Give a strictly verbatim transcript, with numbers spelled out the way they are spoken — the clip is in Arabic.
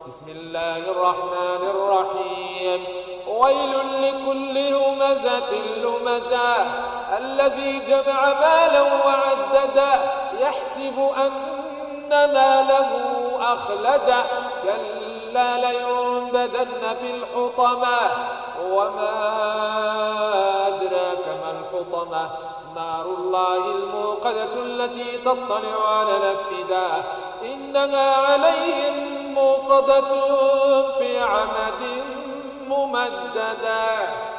بسم الله الرحمن الرحيم ويل لكل همزة لمزة الذي جمع مالا وعدده يحسب أن ماله أخلده كلا لينبذن في الحطمة وما أدراك ما الحطمة نار الله الموقدة التي تطلع على الأفئدة إنها عليهم موصدة في عمد ممددة.